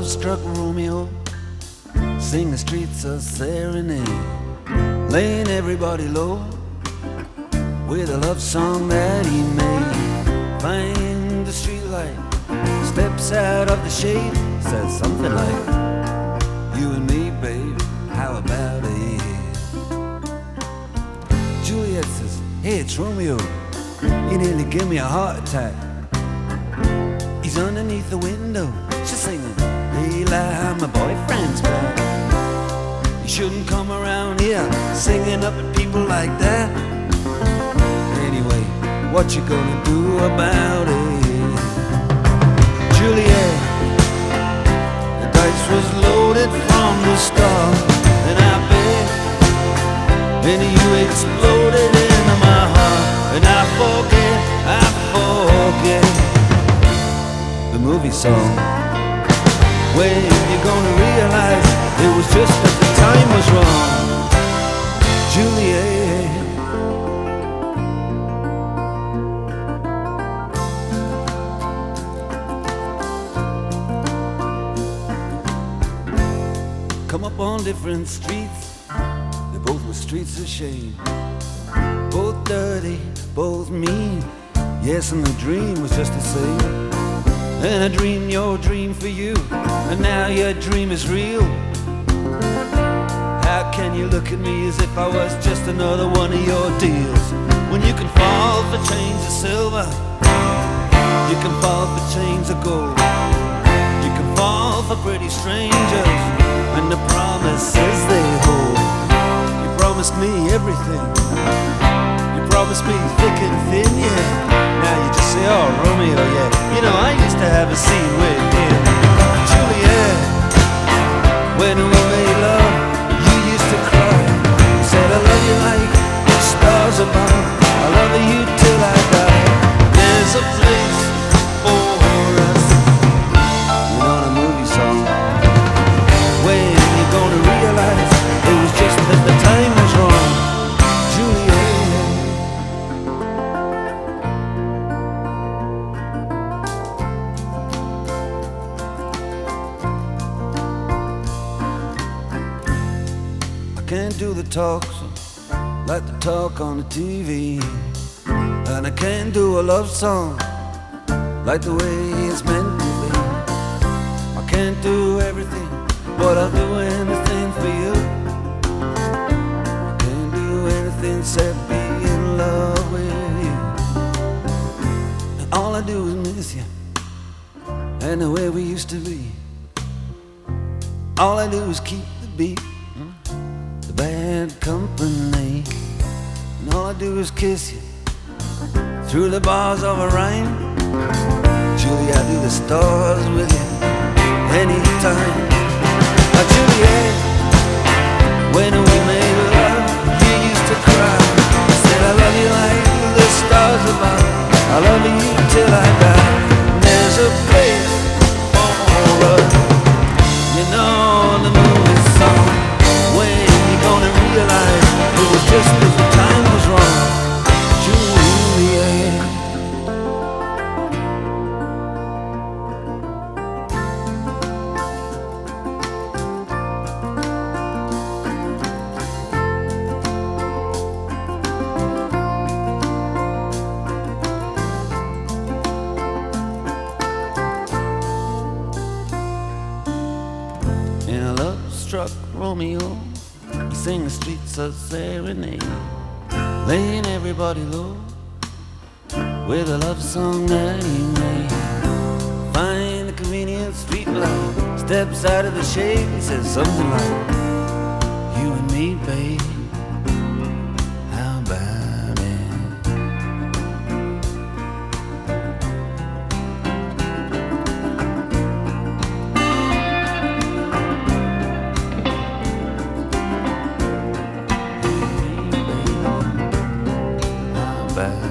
love-struck Romeo sing the streets a serenade, laying everybody low with a love song that he made. Find the streetlight, steps out of the shade, says something like, "You and me, babe, how about it?" Juliet says, "Hey, it's Romeo. He nearly gave me a heart attack." He's underneath the window, she's singing, "Daylight, my boyfriend's back." You shouldn't come around here singing up at people like that. Anyway, what you gonna do about it? Juliet, the dice was loaded from the start, and I bet, and you exploded into my heart, and I forget the movie song. When you're gonna realize it was just that the time was wrong, Juliet. Come up on different streets, they both were streets of shame, both dirty, both mean. Yes, and the dream was just the same. And I dreamed your dream for you, and now your dream is real. How can you look at me as if I was just another one of your deals? When you can fall for chains of silver, you can fall for chains of gold, you can fall for pretty strangers and the promises they hold. You promised me everything, you promised me thick and thin, yeah. Now you just say, "Oh, Romeo, yeah, you know, I used to have a scene with him." Juliet, when we made love, you used to cry. You said, "I love you like the stars above, I love you till I die. There's a place for us." You know the movie song. When you're gonna realize it was just that the time was wrong, Juliet. Can't do the talks like the talk on the TV, and I can't do a love song like the way it's meant to be. I can't do everything, but I'll do anything for you. I can't do anything except be in love with you. And all I do is miss you and the way we used to be. All I do is keep the beat, bad company, and all I do is kiss you through the bars of a rhyme. Julie, I do the stars with you anytime. Juliet, when we made love, you used to cry. You said, "I love you like the stars above, I love you till I die." And there's a place for us, you know the movie song. When you're gonna realize it was just that the time was wrong, Juliet. In a love-struck Romeo, he sang the streets a serenade, laying everybody low with a love song that he made. Find the convenient street light, steps out of the shade, he says something like, "You and me, babe, how about it?" Back.